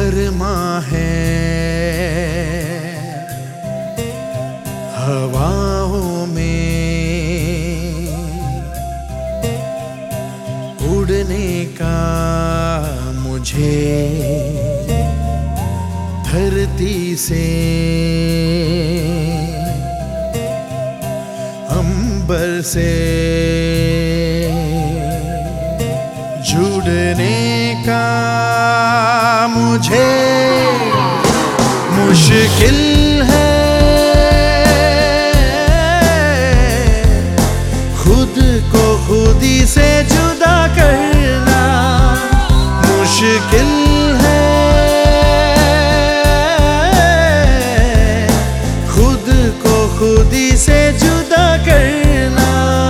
भरमा है हवाओं में उड़ने का मुझे धरती से अंबर से जुड़ने का मुझे मुश्किल है खुद को खुद ही से जुदा करना मुश्किल है खुद को खुद ही से जुदा करना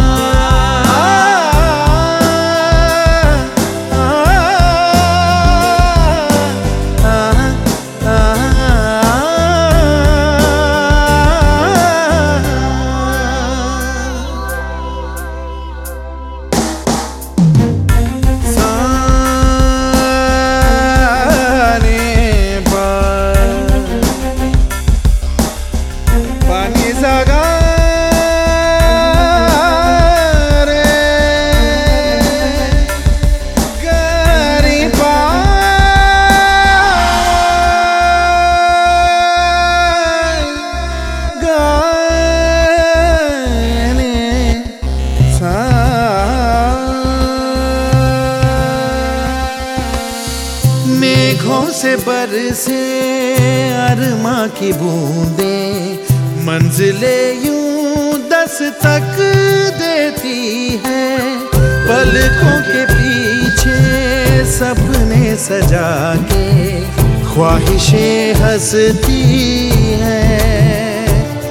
मेघों से बरसे अरमा की बूंदें मंजिले यूं दस्तक देती है पलकों के पीछे सपने सजा के ख्वाहिशें हंसती हैं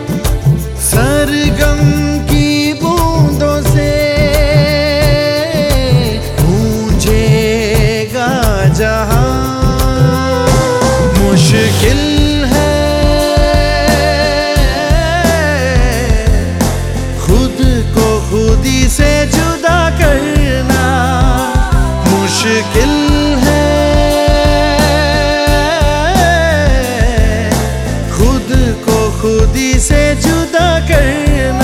सरगम की बूंदों से गूंजेगा जहां मुश्किल है खुद को खुद ही से जुदा करना मुश्किल है खुद को खुद ही से जुदा करना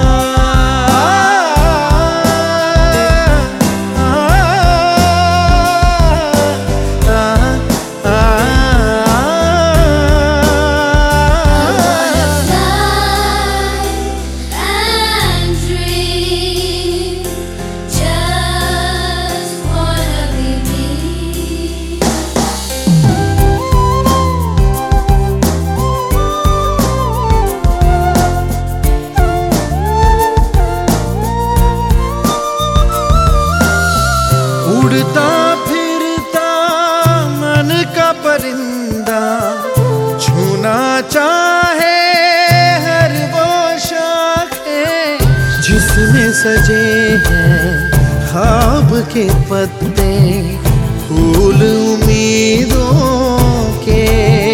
उड़ता फिरता मन का परिंदा छूना चाहे हर वो शाखें जिसमें सजे हैं ख्वाब के पत्ते फूल उम्मीदों के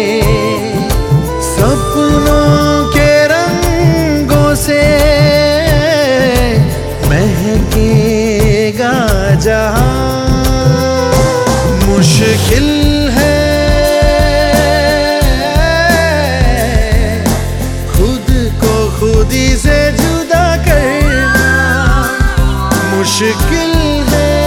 सपनों के रंगों से महकेगा जहां मुश्किल है खुद को खुद ही से जुदा करना मुश्किल है